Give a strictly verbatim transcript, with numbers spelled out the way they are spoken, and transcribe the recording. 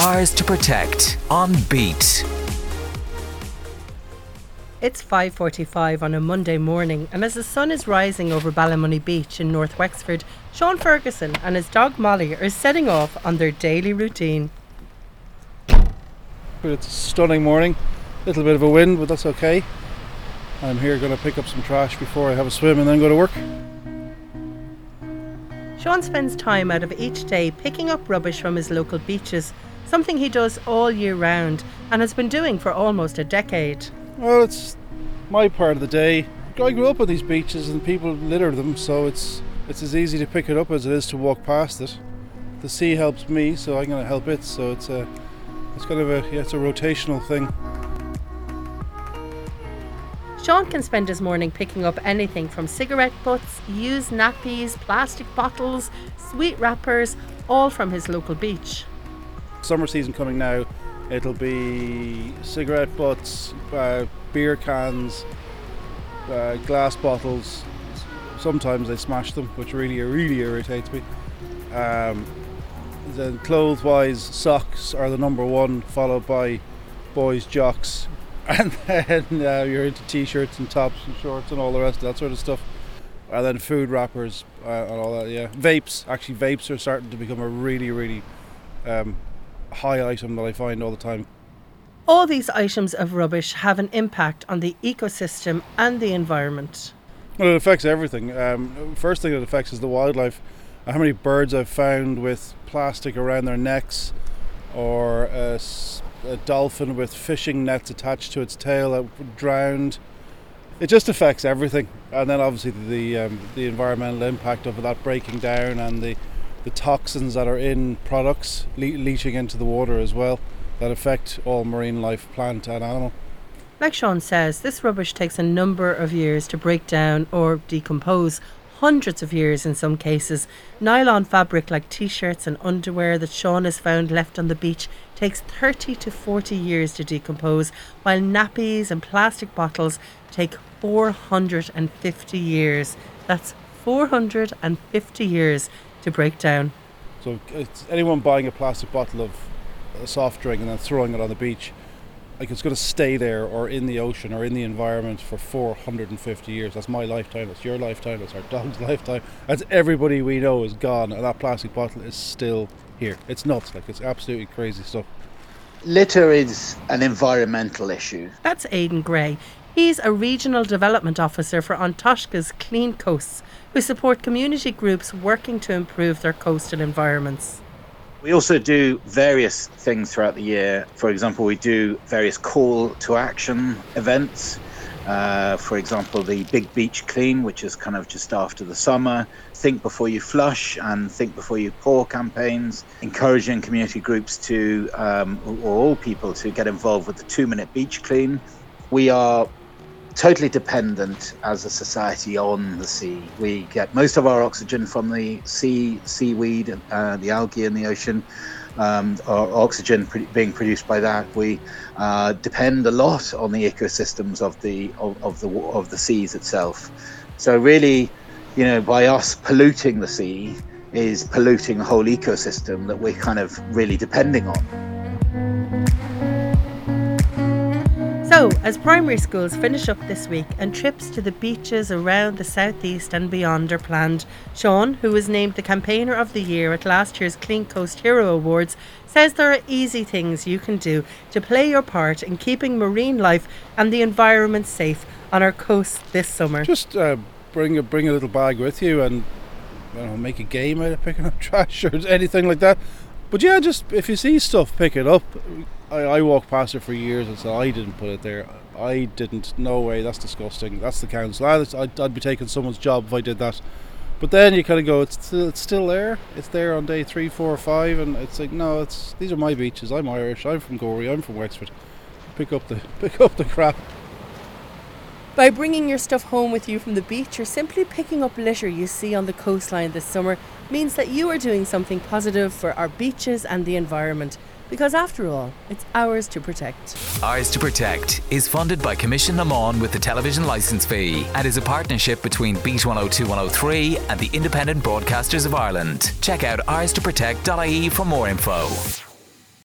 Ours to Protect on Beat. It's five forty-five on a Monday morning, and as the sun is rising over Ballymoney Beach in North Wexford, Sean Ferguson and his dog Molly are setting off on their daily routine. It's a stunning morning, little bit of a wind, but that's okay. I'm here going to pick up some trash before I have a swim and then go to work. Sean spends time out of each day picking up rubbish from his local beaches, something he does all year round and has been doing for almost a decade. Well, it's my part of the day. I grew up on these beaches and people litter them, so it's it's as easy to pick it up as it is to walk past it. The sea helps me, so I'm going to help it. So it's a it's kind of a yeah, it's a rotational thing. Sean can spend his morning picking up anything from cigarette butts, used nappies, plastic bottles, sweet wrappers, all from his local beach. Summer season coming now. It'll be cigarette butts, uh, beer cans, uh, glass bottles. Sometimes they smash them, which really, really irritates me. Um, then clothes-wise, socks are the number one, followed by boys' jocks, and then uh, you're into t-shirts and tops and shorts and all the rest of that sort of stuff. And then food wrappers uh, and all that. Yeah, vapes. Actually, vapes are starting to become a really, really um, high item that I find all the time. All these items of rubbish have an impact on the ecosystem and the environment. Well, it affects everything. Um, first thing it affects is the wildlife. How many birds I've found with plastic around their necks, or a, a dolphin with fishing nets attached to its tail that drowned. It just affects everything. And then obviously the um, the environmental impact of that breaking down, and the the toxins that are in products le- leaching into the water as well, that affect all marine life, plant and animal. Like Sean says, this rubbish takes a number of years to break down or decompose, hundreds of years in some cases. Nylon fabric like t-shirts and underwear that Sean has found left on the beach takes thirty to forty years to decompose, while nappies and plastic bottles take four hundred fifty years. That's four hundred fifty years to break down. So it's anyone buying a plastic bottle of a soft drink and then throwing it on the beach, like it's going to stay there or in the ocean or in the environment for four hundred fifty years. That's my lifetime, that's your lifetime, that's our dog's lifetime. That's everybody we know is gone, and that plastic bottle is still here. It's nuts, like it's absolutely crazy stuff. Litter is an environmental issue. That's Aidan Gray. He's a regional development officer for An Taisce's Clean Coasts, who support community groups working to improve their coastal environments. We also do various things throughout the year. For example, we do various call to action events. Uh, for example, the Big Beach Clean, which is kind of just after the summer. Think Before You Flush and Think Before You Pour campaigns, encouraging community groups to, um, or all people to get involved with the two minute beach clean. We are totally dependent as a society on the sea. We get most of our oxygen from the sea, seaweed, uh, the algae in the ocean, um, our oxygen pre- being produced by that. We uh, depend a lot on the ecosystems of the of, of the of the seas itself. So really, you know, by us polluting the sea is polluting the whole ecosystem that we're kind of really depending on. So, as primary schools finish up this week and trips to the beaches around the southeast and beyond are planned, Sean, who was named the Campaigner of the Year at last year's Clean Coast Hero Awards, says there are easy things you can do to play your part in keeping marine life and the environment safe on our coast this summer. Just uh, bring a bring a little bag with you and I don't know, make a game out of picking up trash or anything like that. But yeah, just if you see stuff, pick it up. I, I walked past it for years and said I didn't put it there. I didn't. No way. That's disgusting. That's the council. I'd, I'd be taking someone's job if I did that. But then you kind of go, it's still, it's still there. It's there on day three, four, five, and it's like, no, it's these are my beaches. I'm Irish. I'm from Gorey. I'm from Wexford. Pick up the pick up the crap. By bringing your stuff home with you from the beach or simply picking up litter you see on the coastline this summer means that you are doing something positive for our beaches and the environment. Because after all, it's ours to protect. Ours to Protect is funded by Commission Amon with the television licence fee and is a partnership between Beat one oh two one oh three and the Independent Broadcasters of Ireland. Check out ours to protect dot I E for more info.